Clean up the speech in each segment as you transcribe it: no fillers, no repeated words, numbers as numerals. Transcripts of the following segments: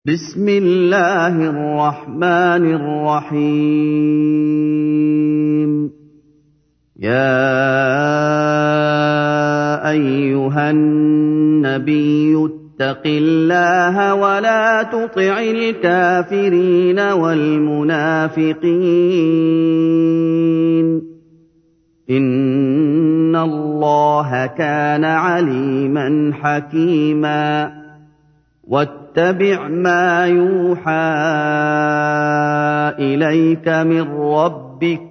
بسم الله الرحمن الرحيم. يا أيها النبي اتق الله ولا تطع الكافرين والمنافقين إن الله كان عليما حكيما. واتبع ما يوحى إليك من ربك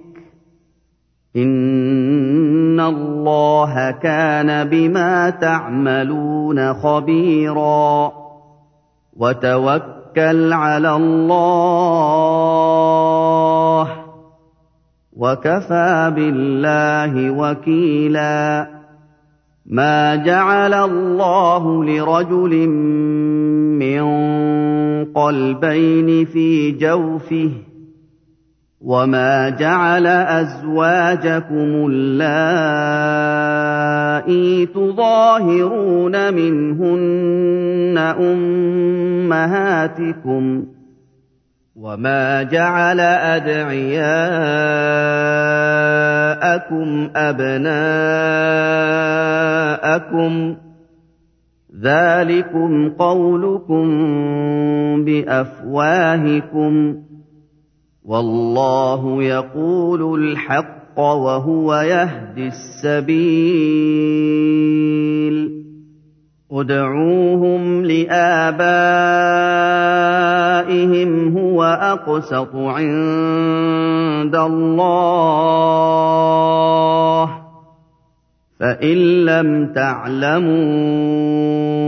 إن الله كان بما تعملون خبيرا. وتوكل على الله وكفى بالله وكيلا. ما جعل الله لرجل من قلبين في جوفه وما جعل أزواجكم اللائي تظاهرون منهن أمهاتكم وما جعل أدعياءكم أبناءكم ذلكم قولكم بأفواهكم والله يقول الحق وهو يهدي السبيل. ادعوهم لآبائهم هو أقسط عند الله فإن لم تعلموا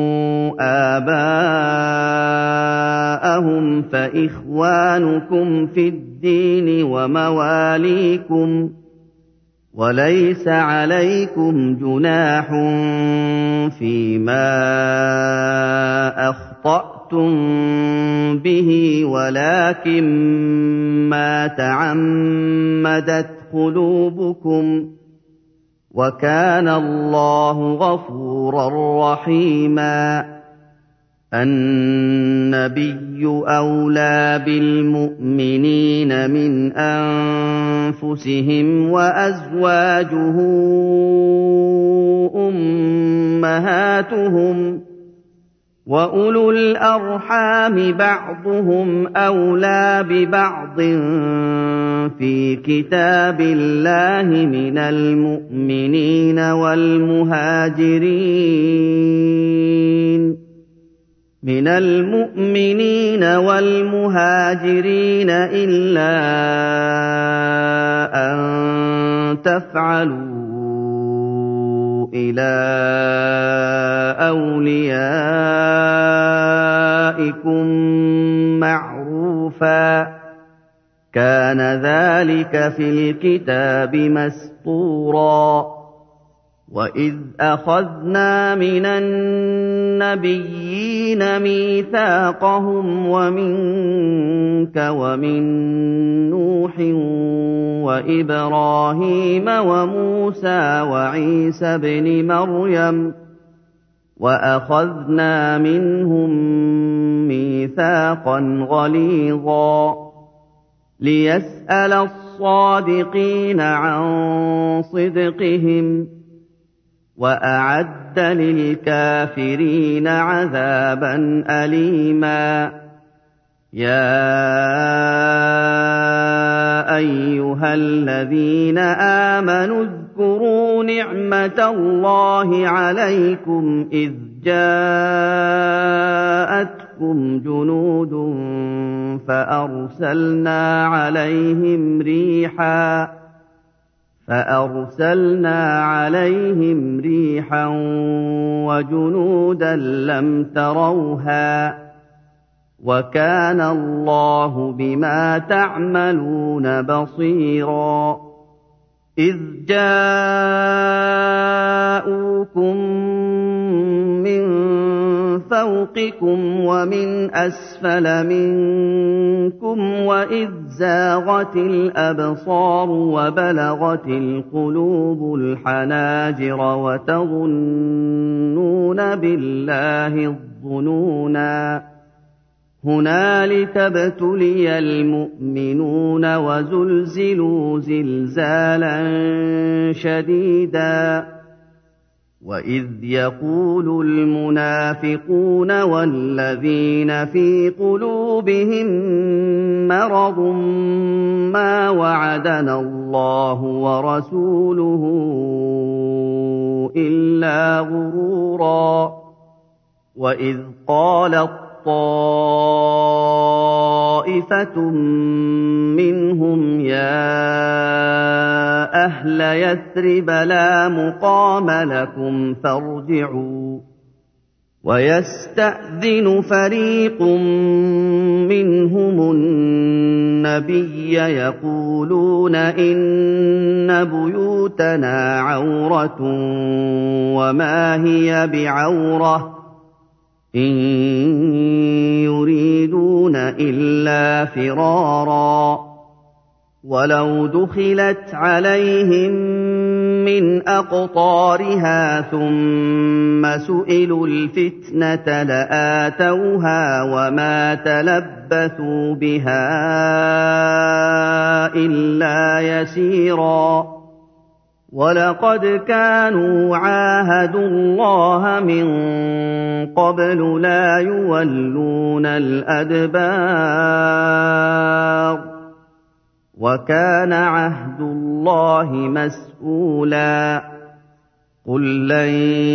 آباءهم فإخوانكم في الدين ومواليكم وليس عليكم جناح فيما أخطأتم به ولكن ما تعمدت قلوبكم وكان الله غفورا رحيما. النبي أولى بالمؤمنين من أنفسهم وأزواجه أمهاتهم وأولو الأرحام بعضهم أولى ببعض في كتاب الله من المؤمنين والمهاجرين إلا أن تفعلوا إلى أوليائكم معروفا كان ذلك في الكتاب مسطورا. وإذ أخذنا من النبيين ميثاقهم ومنك ومن نوح وإبراهيم وموسى وعيسى ابن مريم وأخذنا منهم ميثاقا غليظا ليسأل الصادقين عن صدقهم وأعد للكافرين عذابا أليما. يا أيها الذين آمنوا اذكروا نعمة الله عليكم إذ جاءتكم جنود فأرسلنا عليهم ريحا وجنودا لم تروها وكان الله بما تعملون بصيرا. إذ جاءوكم من فوقكم ومن أسفل منكم وإذ زاغت الأبصار وبلغت القلوب الحناجر وتظنون بالله الظنونا هُنَالِكَ ابْتُلِيَ الْمُؤْمِنُونَ وَزُلْزِلُوا زِلْزَالًا شَدِيدًا وَإِذْ يَقُولُ الْمُنَافِقُونَ وَالَّذِينَ فِي قُلُوبِهِم مَّرَضٌ مَّا وَعَدَنَا اللَّهُ وَرَسُولُهُ إِلَّا غُرُورًا وَإِذْ قَالَت طَّائِفَةٌ مِّنْهُمْ يَا أَهْلَ يَثْرِبَ لَا مُقَامَ لَكُمْ فَارْجِعُوا وَيَسْتَأْذِنُ فَرِيقٌ مِّنْهُمُ النَّبِيَّ يَقُولُونَ إِنَّ بُيُوتَنَا عَوْرَةٌ وَمَا هِيَ بِعَوْرَةٍ إِن يُرِيدُونَ إِلَّا فِرَارًا وَلَوْ دُخِلَتْ عَلَيْهِم مِّنْ أَقْطَارِهَا ثُمَّ سُئِلُوا الْفِتْنَةَ لَآتَوْهَا وَمَا تَلَبَّثُوا بِهَا إِلَّا يَسِيرًا وَلَقَدْ كَانُوا عَاهَدُوا اللَّهَ مِن قَبْلُ لَا يُوَلُّونَ الْأَدْبَارَ وَكَانَ عَهْدُ اللَّهِ مَسْئُولًا قُل لَّن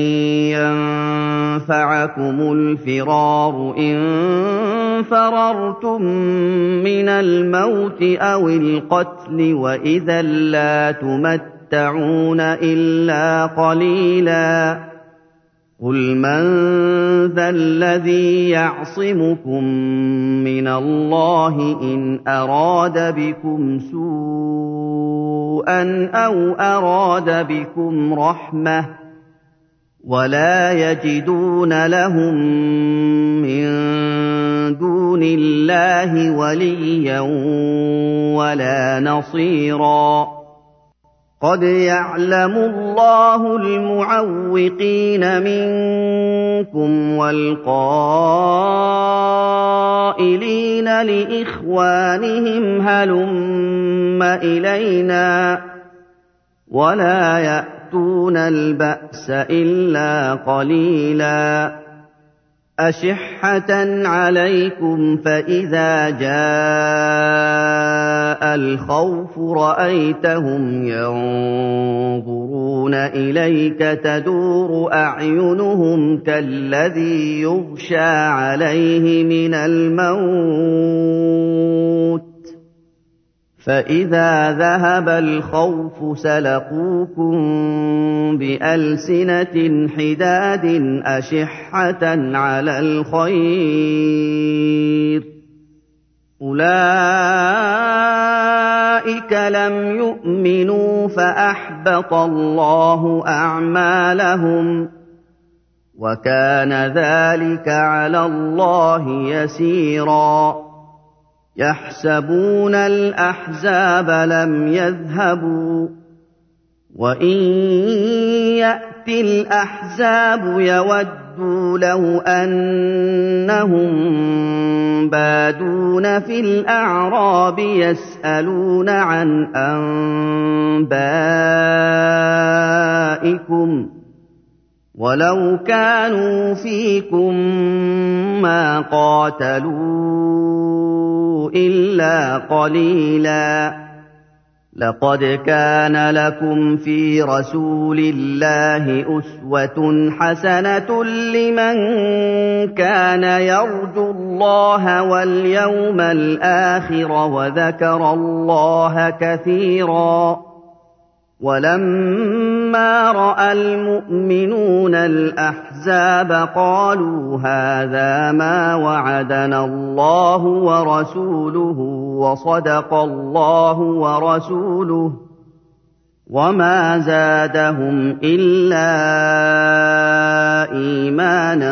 يَنفَعَكُمُ الْفِرَارُ إِن فَرَرْتُم مِّنَ الْمَوْتِ أَوِ الْقَتْلِ وَإِذًا لَّا تُمَتَّعُونَ إِلَّا قَلِيلًا قُلْ مَن ذَا الَّذِي يَعْصِمُكُم مِّنَ اللَّهِ إِنْ أَرَادَ بِكُمْ سُوءًا أَوْ أَرَادَ بِكُمْ رَحْمَةً وَلَا يَجِدُونَ لَهُم مِّن دُونِ اللَّهِ وَلِيًّا وَلَا نَصِيرًا قَدْ يَعْلَمُ اللَّهُ الْمُعَوِّقِينَ مِنكُمْ وَالْقَائِلِينَ لِإِخْوَانِهِمْ هَلُمَّ إِلَيْنَا وَلَا يَأْتُونَ الْبَأْسَ إِلَّا قَلِيلًا أَشِحَّةً عَلَيْكُمْ فَإِذَا جَاءَ الْخَوْفُ رَأَيْتَهُمْ يَنظُرُونَ إِلَيْكَ تَدُورُ أَعْيُنُهُمْ كَالَّذِي يُغْشَىٰ عَلَيْهِ مِنَ الْمَوْتِ فَإِذَا ذَهَبَ الْخَوْفُ سَلَقُوكُم بِأَلْسِنَةٍ حِدَادٍ أَشِحَّةً عَلَى الْخَيْرِ أُولَٰئِكَ لَمْ يُؤْمِنُوا فَأَحْبَطَ اللَّهُ أَعْمَالَهُمْ وَكَانَ ذَٰلِكَ عَلَى اللَّهِ يَسِيرًا يَحْسَبُونَ الْأَحْزَابَ لَمْ يَذْهَبُوا وَإِن يَأْتِ الْأَحْزَابُ يَوَدُّوا لَوْ أَنَّهُم بَادُونَ فِي الْأَعْرَابِ يَسْأَلُونَ عَنْ أَنبَائِكُمْ وَلَوْ كَانُوا فِيكُم مَّا قَاتَلُوا إِلَّا قَلِيلًا لَقَدْ كَانَ لَكُمْ فِي رَسُولِ اللَّهِ أُسْوَةٌ حَسَنَةٌ لِّمَن كَانَ يَرْجُو اللَّهَ وَالْيَوْمَ الْآخِرَ وَذَكَرَ اللَّهَ كَثِيرًا وَلَمَّا رَأَى الْمُؤْمِنُونَ الْأَحْزَابَ قَالُوا هَٰذَا مَا وَعَدَنَا اللَّهُ وَرَسُولُهُ وَصَدَقَ اللَّهُ وَرَسُولُهُ وَمَا زَادَهُمْ إِلَّا إِيمَانًا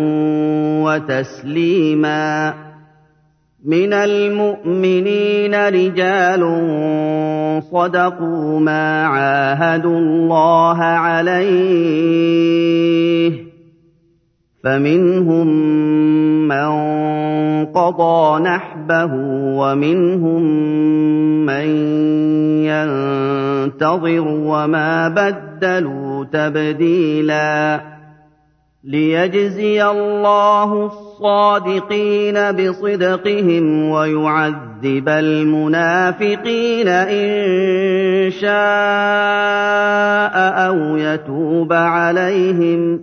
وَتَسْلِيمًا مِنَ الْمُؤْمِنِينَ رِجَالٌ صَدَقُوا مَا عَاهَدُوا اللَّهَ عَلَيْهِ ۖ فمنهم من قضى نحبه ومنهم من ينتظر وما بدلوا تبديلا ليجزي الله الصادقين بصدقهم ويعذب المنافقين إن شاء أو يتوب عليهم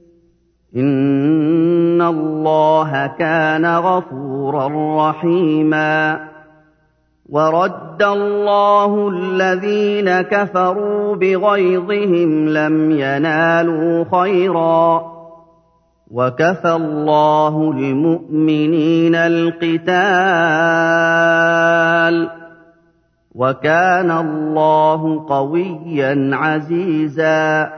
إن الله كان غفورا رحيما ورد الله الذين كفروا بغيظهم لم ينالوا خيرا وكفى الله المؤمنين القتال وكان الله قويا عزيزا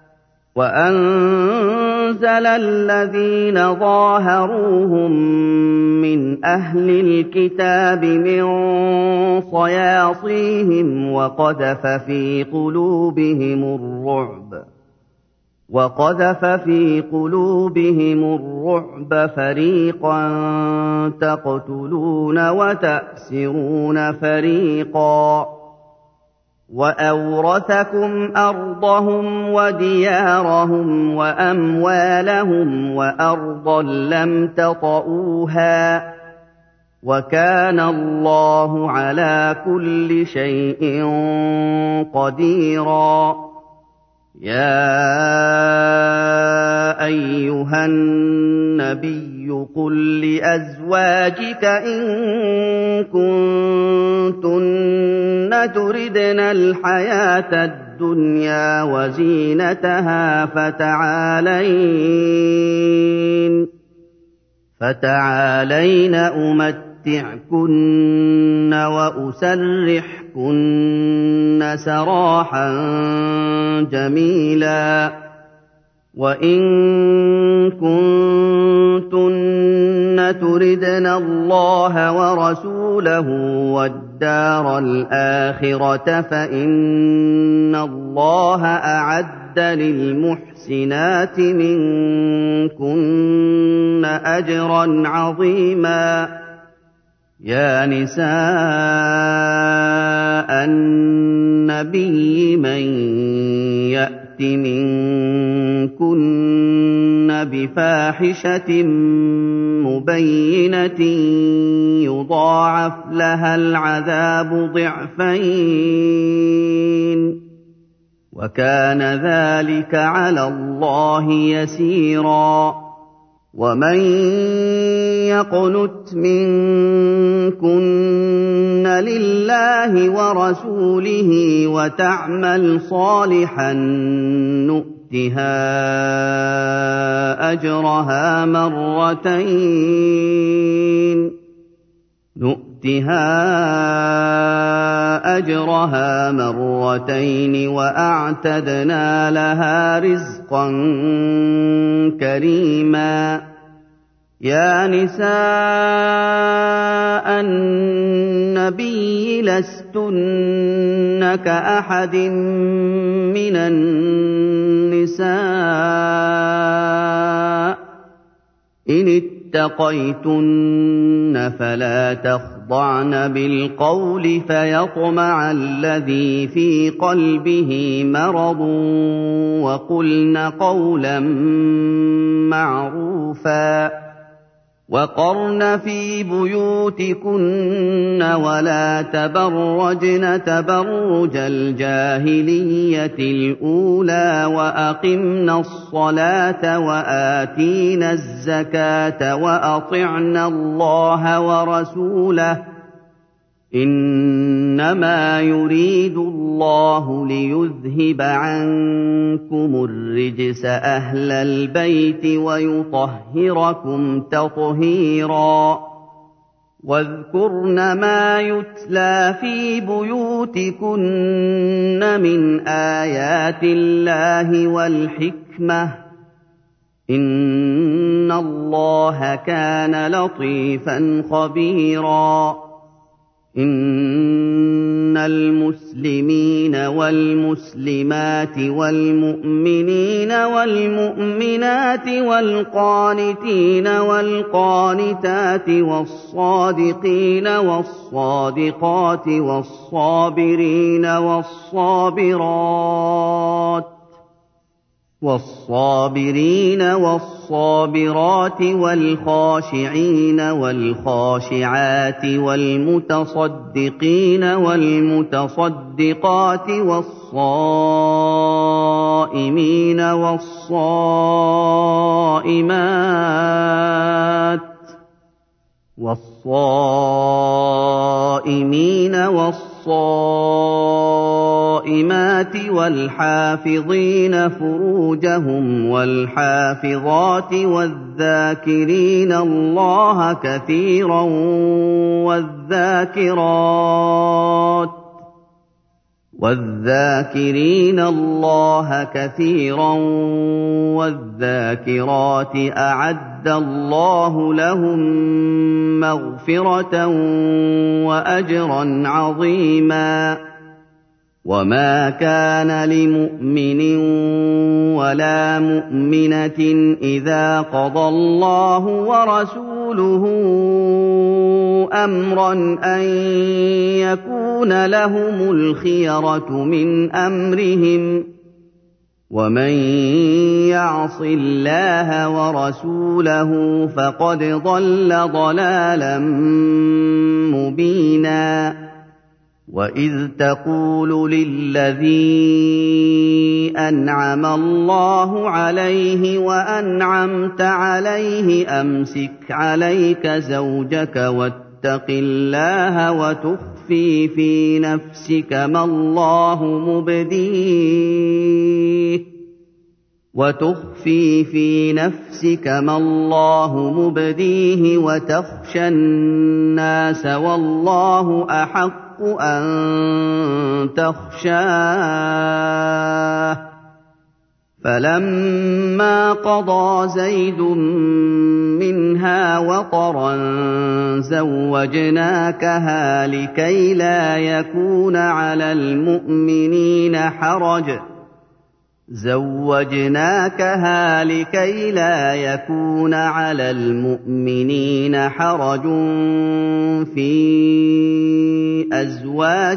وأنزل الذين ظاهروهم من أهل الكتاب من صياصيهم وقذف في قلوبهم الرعب فريقا تقتلون وتأسرون فريقا وأورثكم أرضهم وديارهم وأموالهم وأرضا لم تطئوها وكان الله على كل شيء قديرا يا أيها النبي قل لأزواجك إن كنتن تردن الحياة الدنيا وزينتها فتعالين أمتعكن وأسرحكن سراحا جميلا وإن كنتن تردن الله ورسوله والدار الآخرة فإن الله أعد للمحسنات منكن أجرا عظيما يا نساء النبي من يأت منكن بفاحشة مبينة يضاعف لها العذاب ضعفين وكان ذلك على الله يسيرا ومن يقنت منكن لله ورسوله وتعمل صالحا نؤتها أجرها مرتين وأعتدنا لها رزقا كريما يا نساء النبي لستن كأحد من النساء إن اتقيتن فلا تخضعن بالقول فيطمع الذي في قلبه مرض وقلن قولا معروفا وقرن في بيوتكن ولا تبرجن تبرج الجاهلية الأولى وأقمنا الصلاة وآتينا الزكاة وأطعنا الله ورسوله إنما يريد الله ليذهب عنكم الرجس أهل البيت ويطهركم تطهيرا واذكرن ما يتلى في بيوتكن من آيات الله والحكمة إن الله كان لطيفا خبيرا إن المسلمين والمسلمات والمؤمنين والمؤمنات والقانتين والقانتات والصادقين والصادقات والصابرين والصابرات والخاشعين والخاشعات والمتصدقين والمتصدقات والصائمين والصائمات والحافظين فروجهم والحافظات والذاكرين الله كثيرا والذاكرات أعد الله لهم مغفرة وأجرا عظيما وما كان لمؤمن ولا مؤمنة إذا قضى الله ورسوله أمرا أن يكون لهم الخيرة من أمرهم ومن يعص الله ورسوله فقد ضل ضلالا مبينا وإذ تقول للذي أنعم الله عليه وأنعمت عليه أمسك عليك زوجك واتق الله وتخفي في نفسك ما الله مبديه وتخشى الناس والله أحق أن تخشاه فلما قضى زيد منها وطرا زوجناكها لكي لا يكون على المؤمنين حرج في أزواج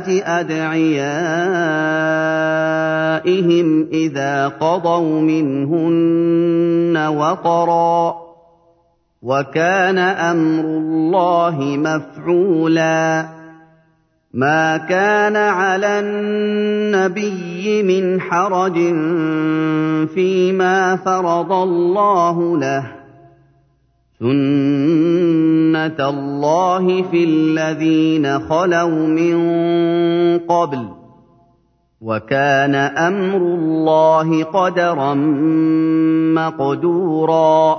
أدعيائهم إذا قضوا منهن وطرا وكان أمر الله مفعولا ما كان على النبي من حرج فيما فرض الله له سنة الله في الذين خلوا من قبل وكان أمر الله قدرا مقدورا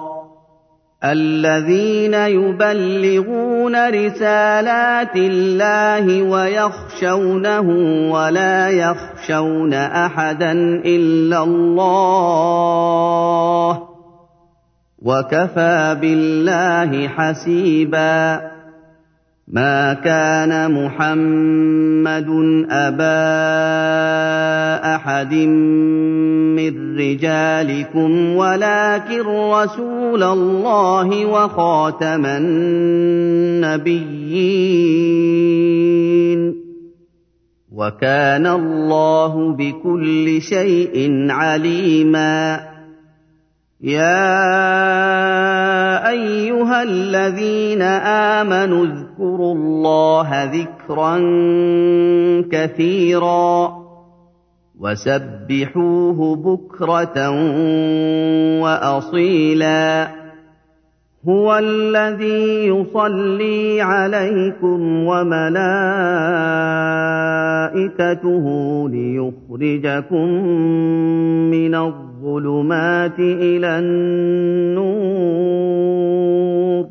الذين يبلغون رسالات الله ويخشونه ولا يخشون أحدا إلا الله وكفى بالله حسيبا ما كان محمد أبا أحد من رجالكم ولكن رسول الله وخاتم النبيين وكان الله بكل شيء عليما يا أيها الذين آمنوا اذكروا الله ذكرا كثيرا وسبحوه بكرة وأصيلا هو الذي يصلي عليكم وملائكته ليخرجكم من الظلمات إلى النور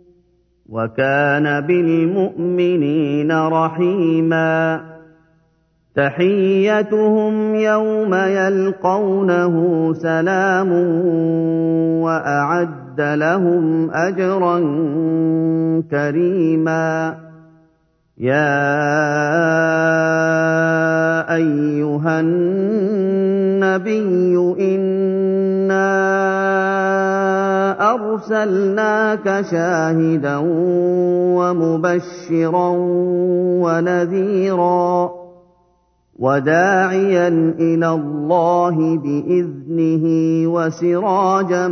وكان بالمؤمنين رحيما تحيتهم يوم يلقونه سلام وأعد لهم أجرا كريما يَا أَيُّهَا النَّبِيُّ إِنَّا أَرْسَلْنَاكَ شَاهِدًا وَمُبَشِّرًا وَنَذِيرًا وَدَاعِيًا إِلَى اللَّهِ بِإِذْنِهِ وَسِرَاجًا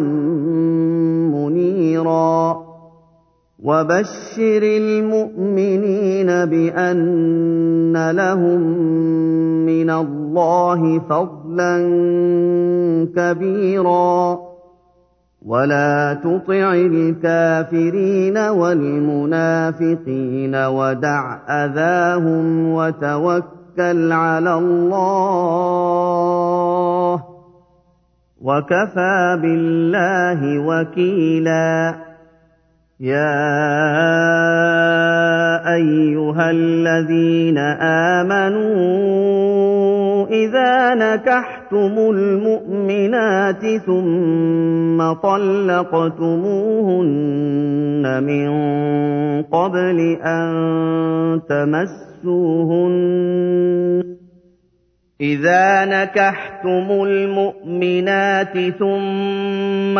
مُّنِيرًا وَبَشِّرِ الْمُؤْمِنِينَ بِأَنَّ لَهُم مِّنَ اللَّهِ فَضْلًا كَبِيرًا وَلَا تُطِعِ الْكَافِرِينَ وَالْمُنَافِقِينَ وَدَعْ أَذَاهُمْ وَتَوَكَّلْ عَلَى اللَّهِ ۚ وَكَفَىٰ بِاللَّهِ وَكِيلًا يَا أَيُّهَا الَّذِينَ آمَنُوا إِذَا نَكَحْتُمُ الْمُؤْمِنَاتِ ثُمَّ طَلَّقْتُمُوهُنَّ مِن قَبْلِ أَن تَمَسُّوهُنَّ إِذَا نَكَحْتُمُ الْمُؤْمِنَاتِ ثُمَّ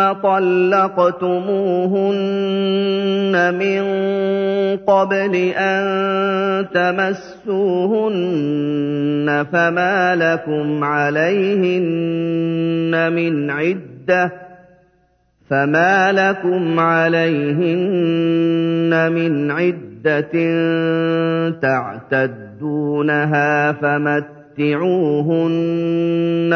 طَلَّقْتُمُوهُنَّ مِن قَبْلِ أَن تَمَسُّوهُنَّ فَمَا لَكُمْ عَلَيْهِنَّ مِنْ عِدَّةٍ تَعْتَدُّونَهَا فَمَتِّعُوهُنَّ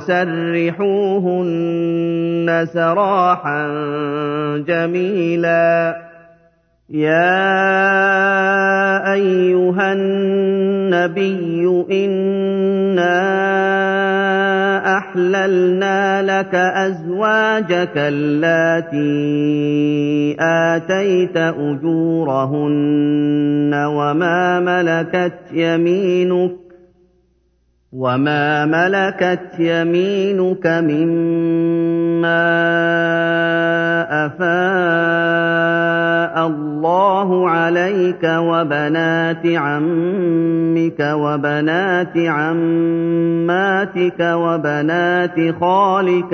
وَسَرِّحُوهُنَّ سَرَاحًا جَمِيلًا يَا أَيُّهَا النَّبِيُّ إِنَّا أَحْلَلْنَا لَكَ أَزْوَاجَكَ اللَّاتِي آتَيْتَ أُجُورَهُنَّ وَمَا مَلَكَتْ يَمِينُكَ مِمَّا أَفَاءَ اللَّهُ عَلَيْكَ وَبَنَاتِ عَمِّكَ وَبَنَاتِ عَمَّاتِكَ وَبَنَاتِ خَالِكَ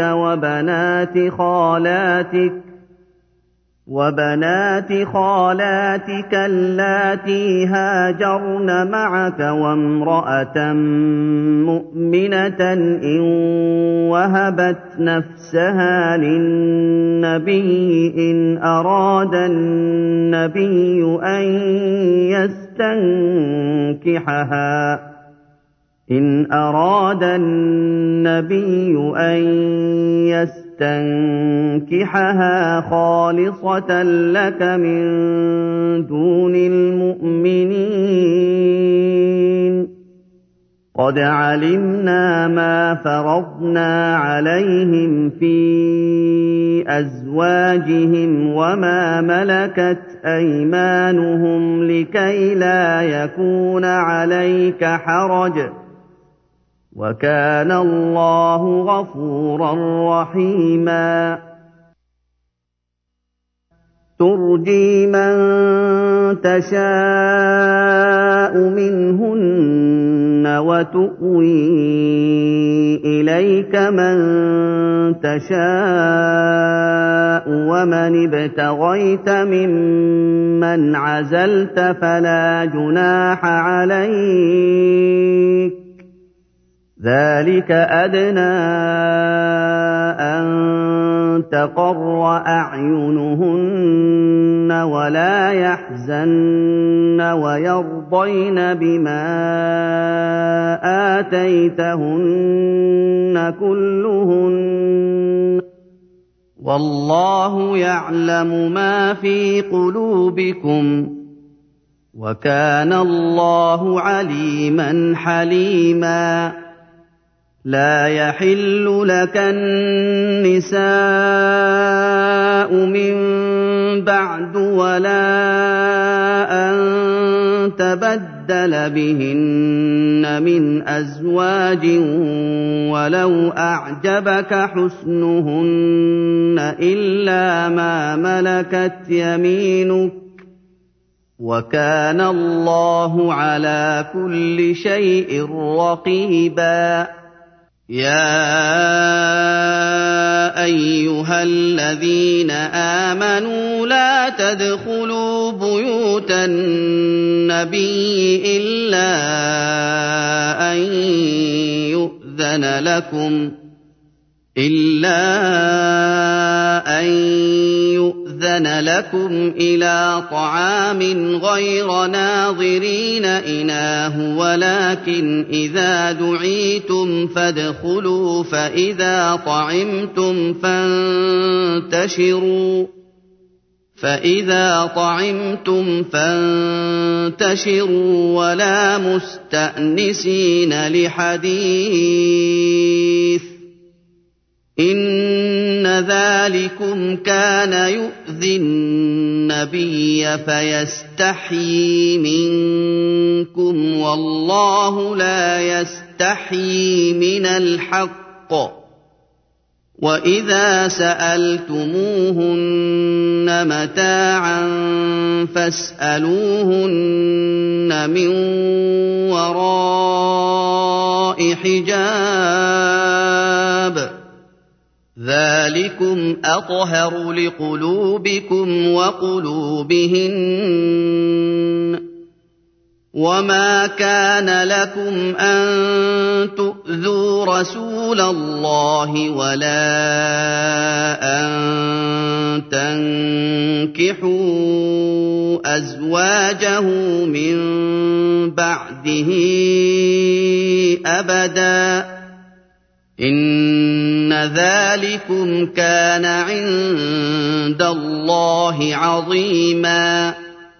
وَبَنَاتِ خَالَاتِكَ اللَّاتِي هَاجَرْنَ مَعَكَ وَامْرَأَةً مُّؤْمِنَةً إِن وَهَبَتْ نَفْسَهَا لِلنَّبِيِّ إِنْ أَرَادَ النَّبِيُّ أَن يَسْتَنكِحَهَا خَالِصَةً لَّكَ مِن دُونِ الْمُؤْمِنِينَ قَدْ عَلِمْنَا مَا فَرَضْنَا عَلَيْهِمْ فِي أَزْوَاجِهِمْ وَمَا مَلَكَتْ أَيْمَانُهُمْ لِكَيْلَا يَكُونَ عَلَيْكَ حَرَجٌ ۗ وَكَانَ اللَّهُ غَفُورًا رَّحِيمًا تُرْجِي مَن تَشَاءُ مِنْهُنَّ وَتُؤْوِي إِلَيْكَ مَن تَشَاءُ وَمَنِ ابْتَغَيْتَ مِمَّنْ عَزَلْتَ فَلَا جُنَاحَ عَلَيْكَ ۚ ذَٰلِكَ أَدْنَىٰ أَن تَقَرَّ أَعْيُنُهُنَّ وَلَا يَحْزَنَّ وَيَرْضَيْنَ بِمَا آتَيْتَهُنَّ كُلُّهُنَّ ۚ وَاللَّهُ يَعْلَمُ مَا فِي قُلُوبِكُمْ ۚ وَكَانَ اللَّهُ عَلِيمًا حَلِيمًا لَا يَحِلُّ لَكَ النِّسَاءُ مِن بَعْدُ وَلَا أَن تَبَدَّلَ بِهِنَّ مِنْ أَزْوَاجٍ وَلَوْ أَعْجَبَكَ حُسْنُهُنَّ إِلَّا مَا مَلَكَتْ يَمِينُكَ ۗ وَكَانَ اللَّهُ عَلَىٰ كُلِّ شَيْءٍ رَّقِيبًا يَا أَيُّهَا الَّذِينَ آمَنُوا لَا تَدْخُلُوا بُيُوتَ النَّبِيِّ إِلَّا أَن يُؤْذَنَ لَكُمْ إِلَىٰ طَعَامٍ غَيْرَ نَاظِرِينَ إِنَاهُ وَلَٰكِنْ إِذَا دُعِيتُمْ فَادْخُلُوا فَإِذَا طَعِمْتُمْ فَانتَشِرُوا وَلَا مُسْتَأْنِسِينَ لِحَدِيثٍ ۚ إِنَّ ذَٰلِكُمْ كَانَ يُؤْذِي النَّبِيَّ فَيَسْتَحْيِي مِنكُمْ ۖ وَاللَّهُ لَا يَسْتَحْيِي مِنَ الْحَقِّ ۚ وَإِذَا سَأَلْتُمُوهُنَّ مَتَاعًا فَاسْأَلُوهُنَّ مِن وَرَاءِ حِجَابٍ ۚ ذَٰلِكُمْ أَطْهَرُ لِقُلُوبِكُمْ وَقُلُوبِهِنَّ ۚ وَمَا كَانَ لَكُمْ أَن تُؤْذُوا رَسُولَ اللَّهِ وَلَا أَن تَنكِحُوا أَزْوَاجَهُ مِن بَعْدِهِ أَبَدًا ۚ إِنَّ ذَٰلِكُمْ كَانَ عِندَ اللَّهِ عَظِيمًا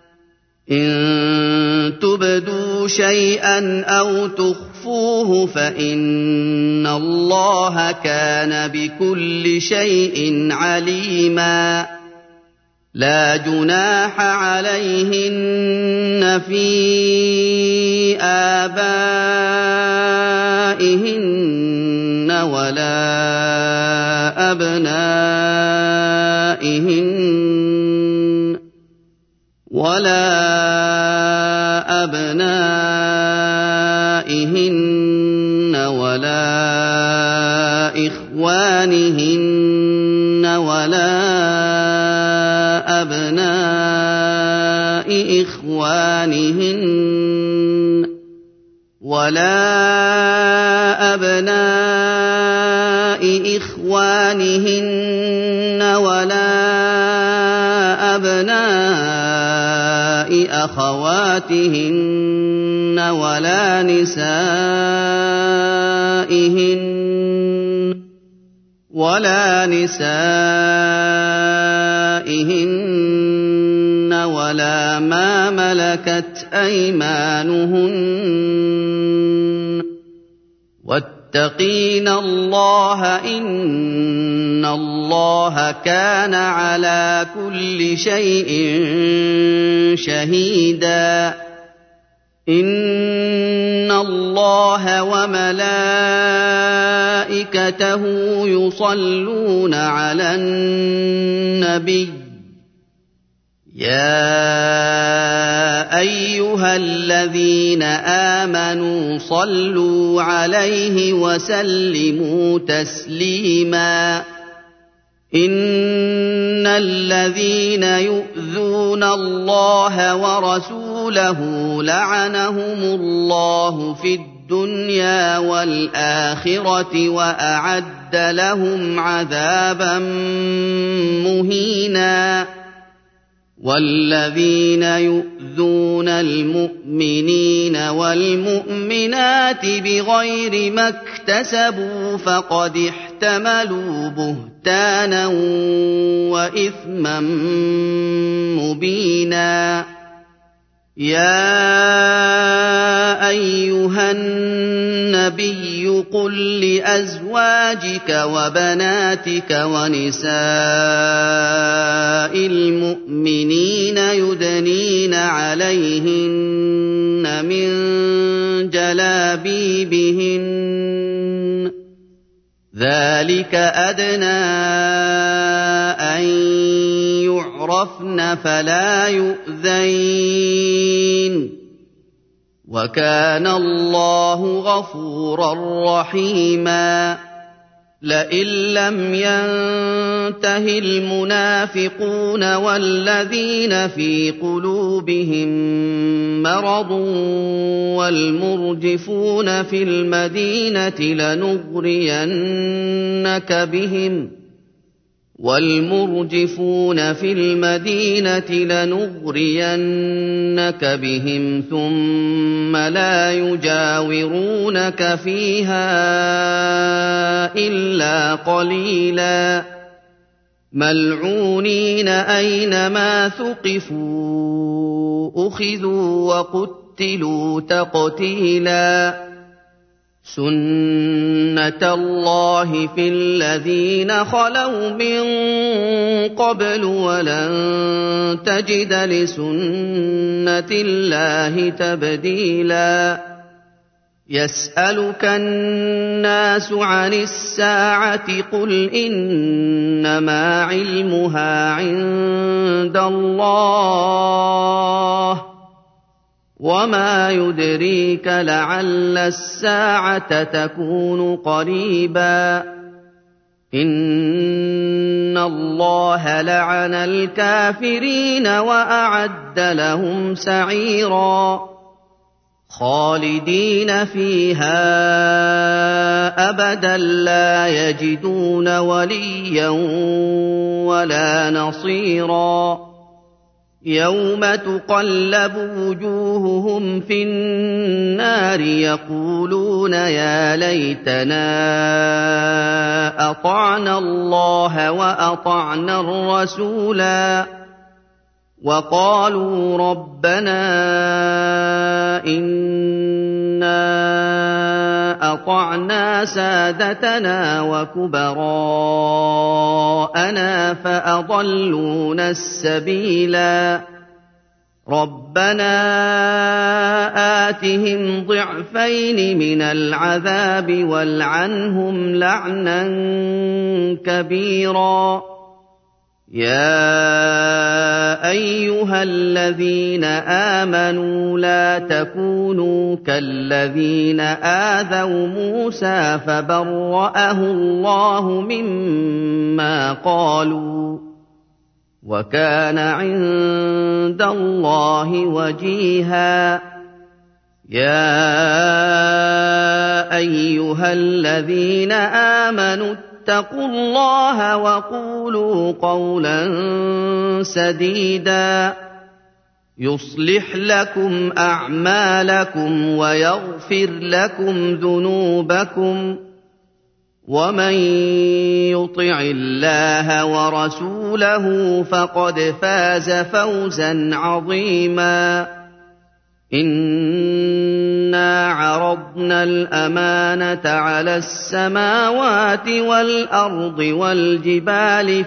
إِن تُبْدُوا شَيْئًا أَوْ تُخْفُوهُ فَإِنَّ اللَّهَ كَانَ بِكُلِّ شَيْءٍ عَلِيمًا لَا جُنَاحَ عَلَيْهِنَّ فِي آبَائِهِنَّ وَلَا أَبْنَائِهِنَّ وَلَا إِخْوَانِهِنَّ وَلَا أَبْنَاءِ إِخْوَانِهِنَّ وَلَا أَبْنَاءِ أَخَوَاتِهِنَّ وَلَا نِسَائِهِنَّ وَلَا مَا مَلَكَتْ أَيْمَانُهُنَّ ۗ وَاتَّقِينَ اللَّهَ ۚ إِنَّ اللَّهَ كَانَ عَلَىٰ كُلِّ شَيْءٍ شَهِيدًا إِنَّ اللَّهَ وَمَلَائِكَتَهُ يُصَلُّونَ عَلَى النَّبِيِّ يَا أَيُّهَا الَّذِينَ آمَنُوا صَلُّوا عَلَيْهِ وَسَلِّمُوا تَسْلِيمًا إِنَّ الَّذِينَ يُؤْذُونَ اللَّهَ وَرَسُولَهُ لَعَنَهُمُ اللَّهُ فِي الدُّنْيَا وَالْآخِرَةِ وَأَعَدَّ لَهُمْ عَذَابًا مُّهِينًا وَالَّذِينَ يُؤْذُونَ الْمُؤْمِنِينَ وَالْمُؤْمِنَاتِ بِغَيْرِ مَا اكْتَسَبُوا فَقَدِ احْتَمَلُوا بُهْتَانًا وَإِثْمًا مُّبِينًا يَا أَيُّهَا النَّبِيُّ قُل لِّأَزْوَاجِكَ وَبَنَاتِكَ وَنِسَاءِ الْمُؤْمِنِينَ يُدْنِينَ عَلَيْهِنَّ مِن جَلَابِيبِهِنَّ ۚ ذَٰلِكَ أَدْنَىٰ أَن يُعْرَفْنَ فَلَا يُؤْذَيْنَ وَكَانَ اللَّهُ غَفُورًا رَّحِيمًا لئن لم ينته المنافقون والذين في قلوبهم مرض والمرجفون في المدينة لنغرينك بهم ثم لا يجاورونك فيها إلا قليلا ملعونين أينما ثقفوا أخذوا وقتلوا تقتيلا سُنَّةَ اللَّهِ فِي الَّذِينَ خَلَوْا مِن قَبْلُ وَلَن تَجِدَ لِسُنَّةِ اللَّهِ تَبْدِيلًا يَسْأَلُكَ النَّاسُ عَنِ السَّاعَةِ قُلْ إِنَّمَا عِلْمُهَا عِندَ اللَّهِ وَمَا يُدْرِيكَ لَعَلَّ السَّاعَةَ تَكُونُ قَرِيبًا إِنَّ اللَّهَ لَعَنَ الْكَافِرِينَ وَأَعَدَّ لَهُمْ سَعِيرًا خَالِدِينَ فِيهَا أَبَدًا لَّا يَجِدُونَ وَلِيًّا وَلَا نَصِيرًا يَوْمَ تُقَلَّبُ وُجُوهُهُمْ فِي النَّارِ يَقُولُونَ يَا لَيْتَنَا أَطَعْنَا اللَّهَ وَأَطَعْنَا الرَّسُولَا وَقَالُوا رَبَّنَا إِنَّا أَطَعْنَا سَادَتَنَا وَكُبَرَاءَنَا فَأَضَلُّونَا السَّبِيلَا رَبَّنَا آتِهِمْ ضِعْفَيْنِ مِنَ الْعَذَابِ وَالْعَنْهُمْ لَعْنًا كَبِيرًا يَا أَيُّهَا الَّذِينَ آمَنُوا لَا تَكُونُوا كَالَّذِينَ آذَوْا مُوسَىٰ فَبَرَّأَهُ اللَّهُ مِمَّا قَالُوا وَكَانَ عِندَ اللَّهِ وَجِيهًا يَا أَيُّهَا الَّذِينَ آمَنُوا اتَّقُوا اللَّهَ وَقُولُوا قَوْلًا سَدِيدًا يُصْلِحْ لَكُمْ أَعْمَالَكُمْ وَيَغْفِرْ لَكُمْ ذُنُوبَكُمْ وَمَن يُطِعِ اللَّهَ وَرَسُولَهُ فَقَدْ فَازَ فَوْزًا عَظِيمًا إِنَّا عَرَضْنَا الْأَمَانَةَ عَلَى السَّمَاوَاتِ وَالْأَرْضِ وَالْجِبَالِ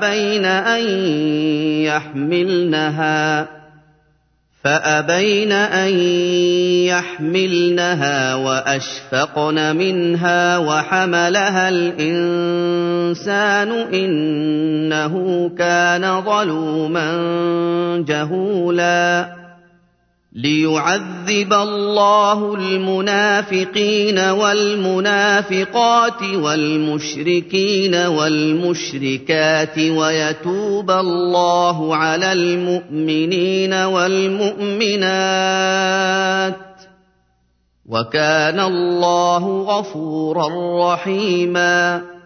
فَأَبَيْنَ أَن يَحْمِلْنَهَا وَأَشْفَقْنَ مِنْهَا وَحَمَلَهَا الْإِنسَانُ إِنَّهُ كَانَ ظَلُومًا جَهُولًا لِيُعَذِّبَ اللَّهُ الْمُنَافِقِينَ وَالْمُنَافِقَاتِ وَالْمُشْرِكِينَ وَالْمُشْرِكَاتِ وَيَتُوبَ اللَّهُ عَلَى الْمُؤْمِنِينَ وَالْمُؤْمِنَاتِ وَكَانَ اللَّهُ غَفُورًا رَّحِيمًا